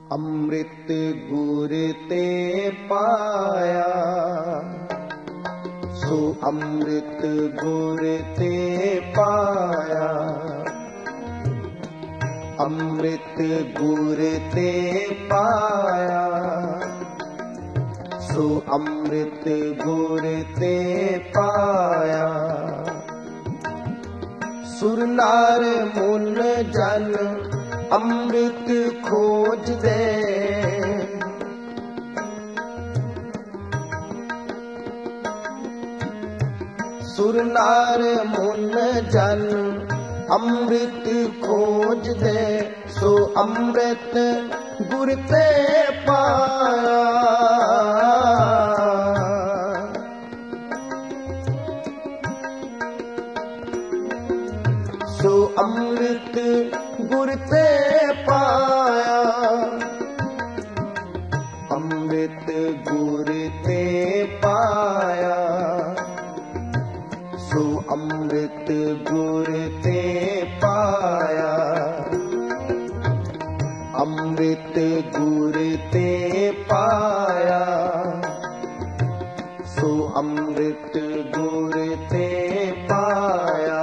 ਅੰਮ੍ਰਿਤ ਗੁਰ ਤੇ ਪਾਇਆ, ਸੋ ਅੰਮ੍ਰਿਤ ਗੁਰ ਤੇ ਪਾਇਆ। ਅੰਮ੍ਰਿਤ ਗੁਰ ਤੇ ਪਾਇਆ, ਸੋ ਅੰਮ੍ਰਿਤ ਗੁਰ ਤੇ ਪਾਇਆ। ਸੁਰ ਨਾਰ ਮੁਨ ਜਨ ਅੰਮ੍ਰਿਤ ਖੋਜਦੇ, ਸੁਰ ਨਾਰ ਮੁਨ ਜਨ ਅੰਮ੍ਰਿਤ ਖੋਜਦੇ, ਸੋ ਅੰਮ੍ਰਿਤ ਗੁਰ ਤੇ ਪਾਇਆ। ਸੋ ਅੰਮ੍ਰਿਤ ਗੁਰ ਤੇ ਪਾਇਆ। ਅੰਮ੍ਰਿਤ ਗੁਰ ਤੇ ਪਾਇਆ, ਸੋ ਅੰਮ੍ਰਿਤ ਗੁਰ ਤੇ ਪਾਇਆ। ਅੰਮ੍ਰਿਤ ਗੁਰ ਤੇ ਪਾਇਆ, ਸੋ ਅੰਮ੍ਰਿਤ ਗੁਰ ਤੇ ਪਾਇਆ।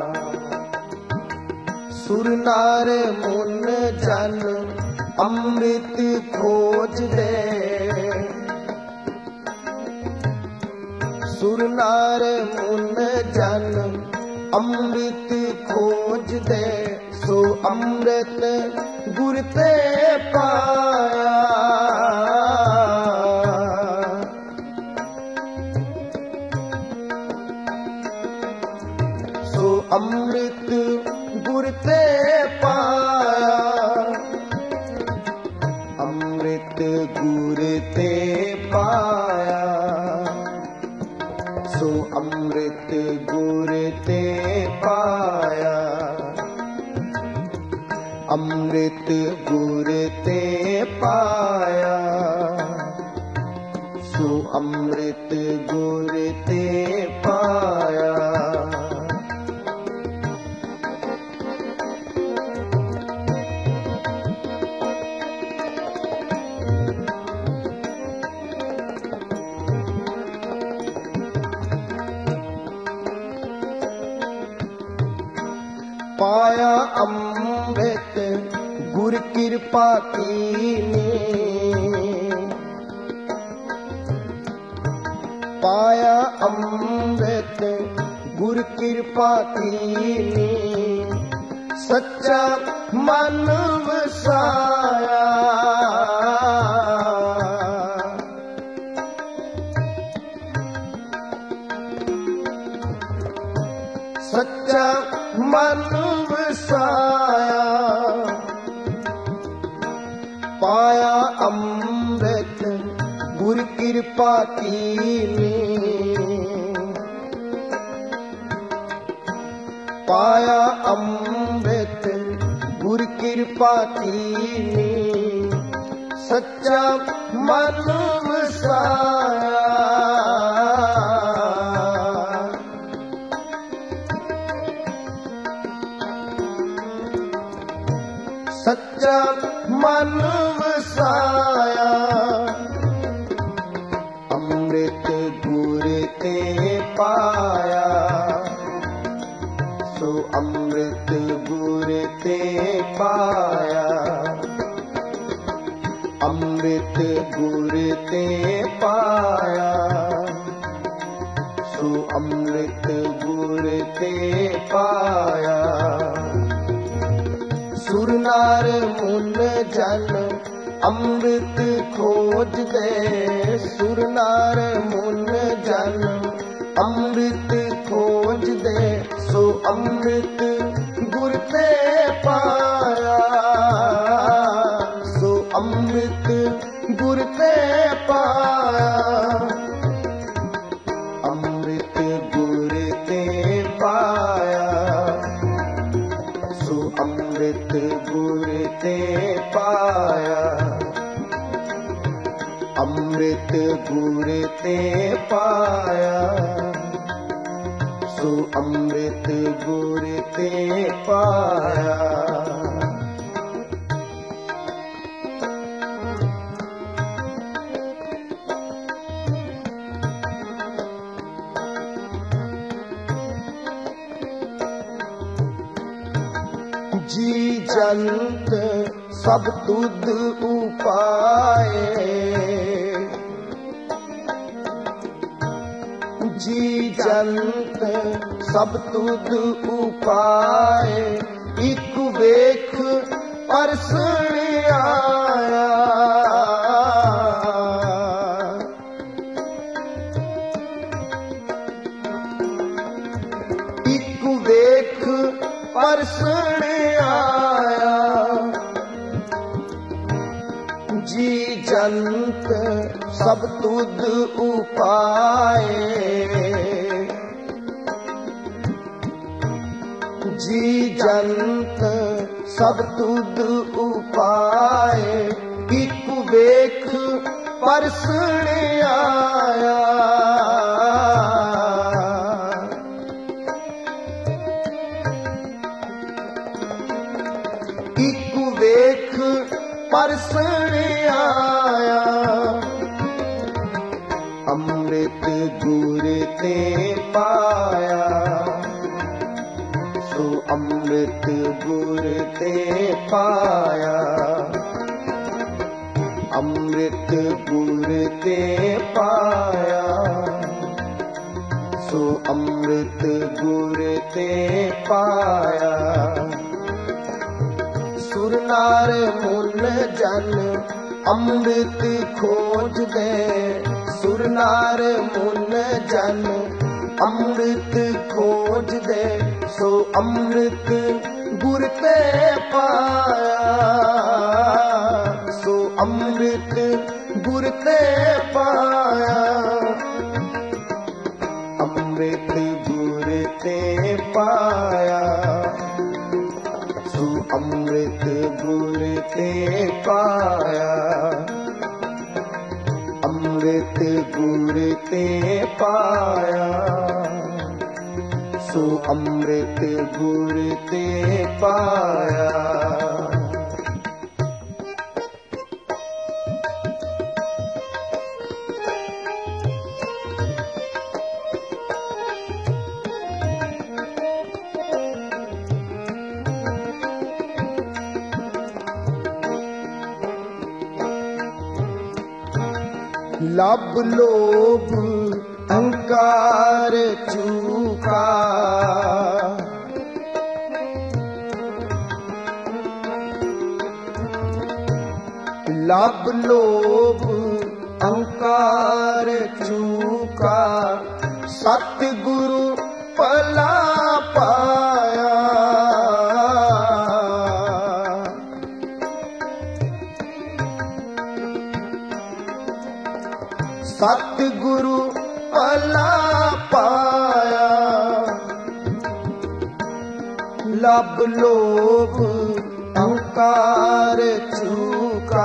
ਸੁਰ ਨਾਰ ਮੁਨ ਜਨ ਅੰਮ੍ਰਿਤ ਖੋਜਦੇ, ਸੁਰ ਨਾਰ ਮੁਨ ਜਨ ਅੰਮ੍ਰਿਤ ਖੋਜਦੇ, ਸੋ ਅੰਮ੍ਰਿਤ ਗੁਰ ਤੇ ਪਾਇਆ। ਸੋ ਅੰਮ੍ਰਿਤ ਗੁਰ ਤੇ ਪਾਇਆ। ਅੰਮ੍ਰਿਤ ਗੁਰ ਤੇ ਪਾਇਆ, ਸੋ ਅੰਮ੍ਰਿਤ ਗੁਰ ਤੇ ਪਾਇਆ। ਅੰਮ੍ਰਿਤ ਗੁਰ ਤੇ ਪਾਇਆ, ਸੋ ਅੰਮ੍ਰਿਤ ਗੁਰ ਤੇ ਪਾਇਆ। ਪਾਇਆ ਅੰਮ੍ਰਿਤ ਗੁਰ ਕਿਰਪਾ ਕੀਨੀ, ਪਾਇਆ ਅੰਮ੍ਰਿਤ ਗੁਰ ਕਿਰਪਾ ਕੀਨੀ। ਸੱਚਾ ਮਨ ਵਸਾਇਆ, ਸੱਚਾ ਮਨ ਵਸਾਇਆ। ਪਾਇਆ ਅੰਮ੍ਰਿਤ ਗੁਰ ਕਿਰਪਾ ਕੀਨੀ, ਪਾਇਆ ਅੰਮ੍ਰਿਤ ਗੁਰ ਕਿਰਪਾ ਕੀਨੀ। ਸੱਚਾ ਮਨ ਵਸਾਇਆ, ਸੱਚਾ ਮਨ ਵਸਾਇਆ। ਅੰਮ੍ਰਿਤ ਗੁਰ ਤੇ ਪਾਇਆ, ਸੋ ਅੰਮ੍ਰਿਤ ਗੁਰ ਤੇ ਪਾਇਆ। ਅੰਮ੍ਰਿਤ ਗੁਰ ਤੇ ਪਾਇਆ, ਸੋ ਅੰਮ੍ਰਿਤ ਗੁਰ ਤੇ ਪਾਇਆ। ਸੁਰ ਨਾਰ ਮੁਨ ਜਨ ਅੰਮ੍ਰਿਤ ਖੋਜਦੇ, ਸੁਰ ਨਾਰ ਮੁਨ ਜਨ ਅੰਮ੍ਰਿਤ ਖੋਜਦੇ, ਸੋ ਅੰਮ੍ਰਿਤ ਗੁਰ ਤੇ ਪਾਇਆ। ਸੋ ਅੰਮ੍ਰਿਤ ਗੁਰ ਤੇ ਪਾਇਆ। ਅੰਮ੍ਰਿਤ ਗੁਰ ਤੇ ਪਾਇਆ, ਸੋ ਅੰਮ੍ਰਿਤ ਗੁਰ ਤੇ ਪਾਇਆ। ਅੰਮ੍ਰਿਤ ਗੁਰ ਤੇ ਪਾਇਆ, ਸੋ ਅੰਮ੍ਰਿਤ ਗੁਰ ਤੇ ਪਾਇਆ। जंत सब तुध उपाए, जी जंत सब तुध उपाए, इक वेख परसण आया। इक वेख परसण आया, जी जंत सब तुध उपाए, जी जंत सब तुध उपाए, इक वेख परसण आया। इक वेख परसण आया, अमृत गुर ते पाया, सो अमृत गुर ते पाया। अमृत गुर ते पाया, सो अमृत गुर ते पाया। सुर नार मुन जन अमृत खोज दे, सुर नार मुन जन अमृत खोज दे, सो अमृत गुर ते पाया, सो अमृत गुर ते पाया। अमृत गुर ते पाया, सो अमृत गुर ते पाया। अमृत गुर ते पाया, सो अमृत गुर ते पाया। लब लोभ अहंकार चूका, लब लोभ अहंकार चूका, सतगुरु भला पाया। सतगुरु भला पाया, लब लोभ अहंकार चूका,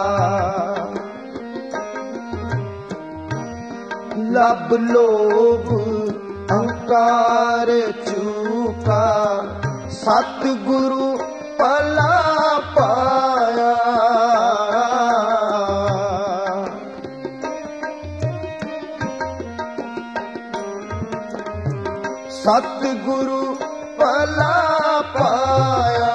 लब लोभ अहंकार चूका, सतगुरु भला पाया। सतगुरु भला पाया,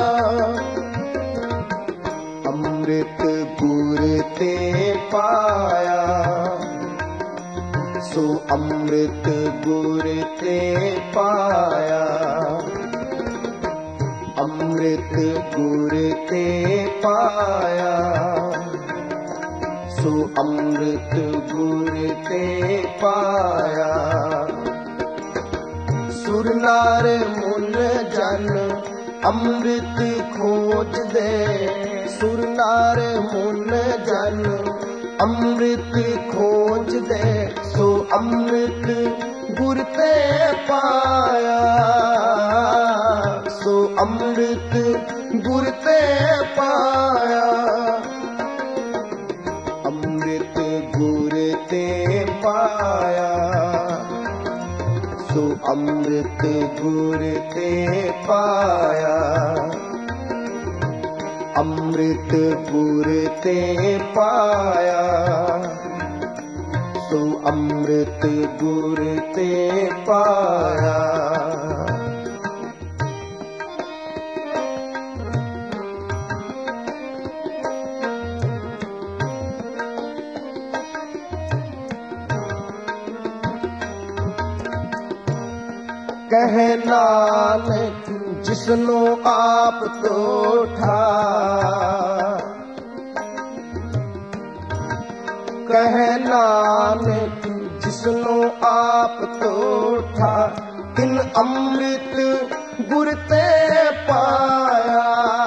अमृत गुर ते पाया, सो अमृत गुर ते पाया। अमृत गुर ते पाया, सो अमृत गुर ते पाया। सुर नार मुन जन अमृत खोज दे, सुर नार मुन जन अमृत खोज दे, सो अमृत गुर ते पाया, सो अमृत गुर ते पाया। अमृत गुर ते पाया, सो अमृत गुर ते पाया। अमृत गुर ते पाया, सो अमृत गुर ते पाया। ਕਹਿ ਨਾਨਕ ਜਿਸਨੂੰ ਆਪ ਤੋਠਾ, ਕਹਿ ਨਾਨਕ ਜਿਸਨੂੰ ਆਪ ਤੋਠਾ, ਤਿਨ ਅੰਮ੍ਰਿਤ ਗੁਰ ਤੇ ਪਾਇਆ।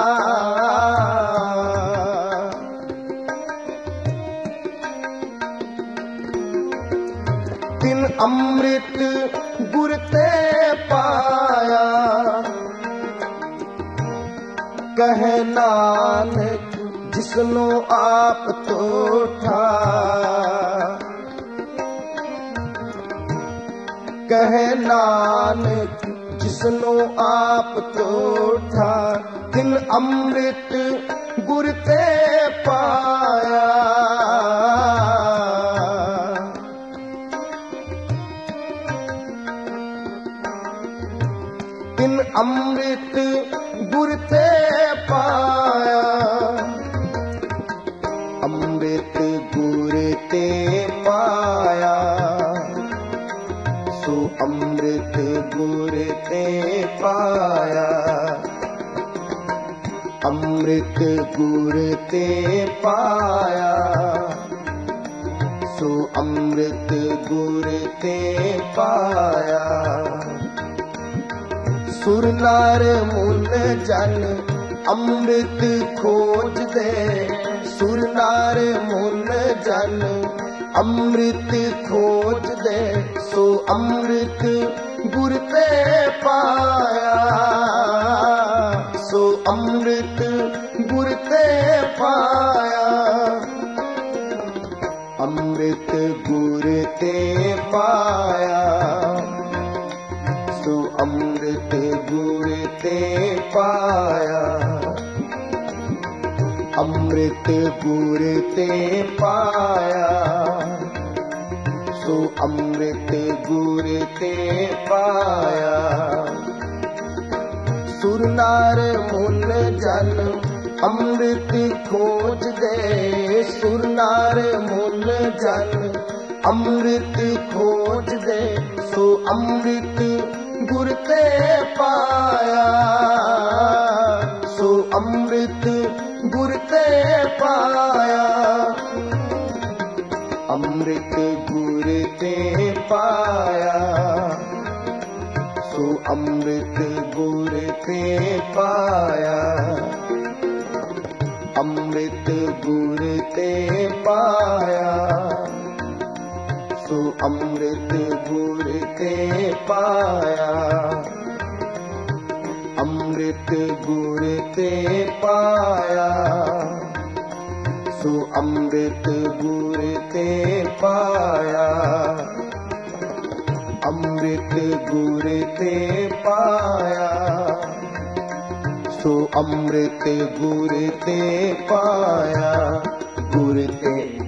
ਤਿਨ ਅੰਮ੍ਰਿਤ ਗੁਰ ਤੇ ਪਾਇਆ, ਕਹਿ ਨਾਨਕ ਜਿਸਨੂੰ ਆਪ ਤੋਠਾ, ਕਹਿ ਨਾਨਕ ਜਿਸਨੂੰ ਆਪ ਤੋਠਾ, ਤਿਨ ਅੰਮ੍ਰਿਤ ਗੁਰ ਤੇ ਪਾਇਆ। ਤਿਨ ਅੰਮ੍ਰਿਤ ਗੁਰ ਤੇ ਪਾਇਆ, ਅੰਮ੍ਰਿਤ ਗੁਰ ਤੇ ਪਾਇਆ, ਸੋ ਅੰਮ੍ਰਿਤ ਗੁਰ ਤੇ ਪਾਇਆ। ਅੰਮ੍ਰਿਤ ਗੁਰ ਤੇ ਪਾਇਆ, ਸੋ ਅੰਮ੍ਰਿਤ ਗੁਰ ਤੇ ਪਾਇਆ। ਸੁਰ ਨਰ ਮੁਨ ਜਨ ਅੰਮ੍ਰਿਤ ਖੋਜਦੇ, ਸੁਰ ਨਰ ਮੁਨ ਜਨ ਅੰਮ੍ਰਿਤ ਖੋਜਦੇ, ਸੋ ਅੰਮ੍ਰਿਤ ਗੁਰ ਤੇ ਪਾਇਆ, ਸੋ ਅੰਮ੍ਰਿਤ ਗੁਰ ਤੇ ਪਾਇਆ। ਅੰਮ੍ਰਿਤ ਗੁਰ ਤੇ ਪਾਇਆ, ਸੋ ਅੰਮ੍ਰਿਤ ਗੁਰ ਤੇ ਪਾਇਆ। ਅੰਮ੍ਰਿਤ ਗੁਰ ਤੇ ਪਾਇਆ, ਸੋ ਅੰਮ੍ਰਿਤ ਗੁਰ ਤੇ ਪਾਇਆ। ਸੁਰ ਨਰ ਮੁਨ ਜਨ ਅੰਮ੍ਰਿਤ ਖੋਜਦੇ, ਸੁਰ ਨਰ ਮੁਨ ਜਨ ਅੰਮ੍ਰਿਤ ਖੋਜਦੇ, ਸੋ ਅੰਮ੍ਰਿਤ ਗੁਰ ਤੇ ਪਾਇਆ, ਸੋ ਅੰਮ੍ਰਿਤ ਗੁਰ ਤੇ ਪਾਇਆ। ਅੰਮ੍ਰਿਤ ਗੁਰ ਤੇ ਪਾਇਆ, ਸੋ ਅੰਮ੍ਰਿਤ ਗੁਰ ਤੇ ਪਾਇਆ। ਅੰਮ੍ਰਿਤ ਗੁਰ ਤੇ ਪਾਇਆ, ਸੋ ਅੰਮ੍ਰਿਤ ਗੁਰ ਤੇ ਪਾਇਆ। ਅੰਮ੍ਰਿਤ ਗੁਰ ਤੇ ਪਾਇਆ, ਸੋ ਅੰਮ੍ਰਿਤ ਗੁਰ ਤੇ ਪਾਇਆ। ਅੰਮ੍ਰਿਤ ਗੁਰ ਤੇ ਪਾਇਆ, ਸੋ ਅੰਮ੍ਰਿਤ ਗੁਰ ਤੇ ਪਾਇਆ। ਗੁਰ ਤੇ